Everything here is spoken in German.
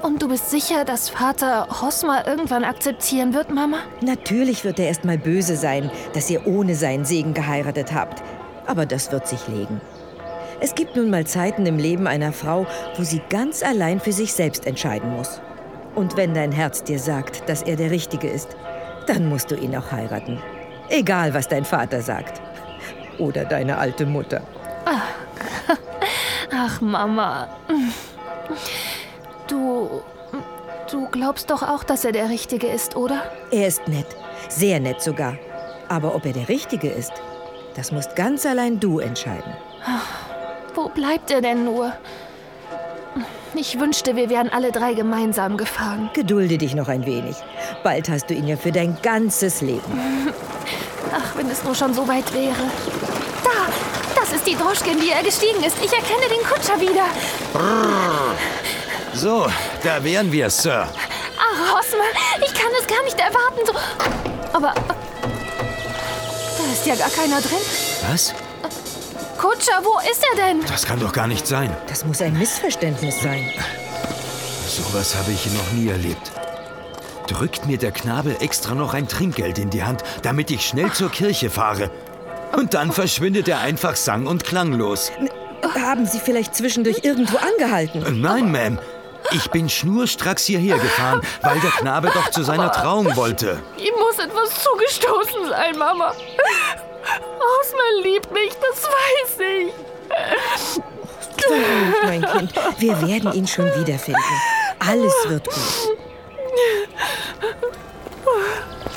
Und du bist sicher, dass Vater Hosmer irgendwann akzeptieren wird, Mama? Natürlich wird er erst mal böse sein, dass ihr ohne seinen Segen geheiratet habt. Aber das wird sich legen. Es gibt nun mal Zeiten im Leben einer Frau, wo sie ganz allein für sich selbst entscheiden muss. Und wenn dein Herz dir sagt, dass er der Richtige ist, dann musst du ihn auch heiraten. Egal, was dein Vater sagt. Oder deine alte Mutter. Ach, Mama. Du glaubst doch auch, dass er der Richtige ist, oder? Er ist nett. Sehr nett sogar. Aber ob er der Richtige ist, das musst ganz allein du entscheiden. Wo bleibt er denn nur? Ich wünschte, wir wären alle 3 gemeinsam gefahren. Gedulde dich noch ein wenig. Bald hast du ihn ja für dein ganzes Leben. Ach, wenn es nur schon so weit wäre. Das ist die Droschke, in die er gestiegen ist. Ich erkenne den Kutscher wieder. So, da wären wir, Sir. Ach, Hosmer, ich kann es gar nicht erwarten. So. Aber da ist ja gar keiner drin. Was? Kutscher, wo ist er denn? Das kann doch gar nicht sein. Das muss ein Missverständnis sein. Sowas habe ich noch nie erlebt. Drückt mir der Knabe extra noch ein Trinkgeld in die Hand, damit ich schnell zur Kirche fahre. Und dann verschwindet er einfach sang- und klanglos. Haben Sie vielleicht zwischendurch irgendwo angehalten? Nein, Ma'am. Ich bin schnurstracks hierher gefahren, weil der Knabe doch zu seiner Trauung wollte. Ihm muss etwas zugestoßen sein, Mama. Hosmer liebt mich, das weiß ich. Oh, mein Kind, wir werden ihn schon wiederfinden. Alles wird gut.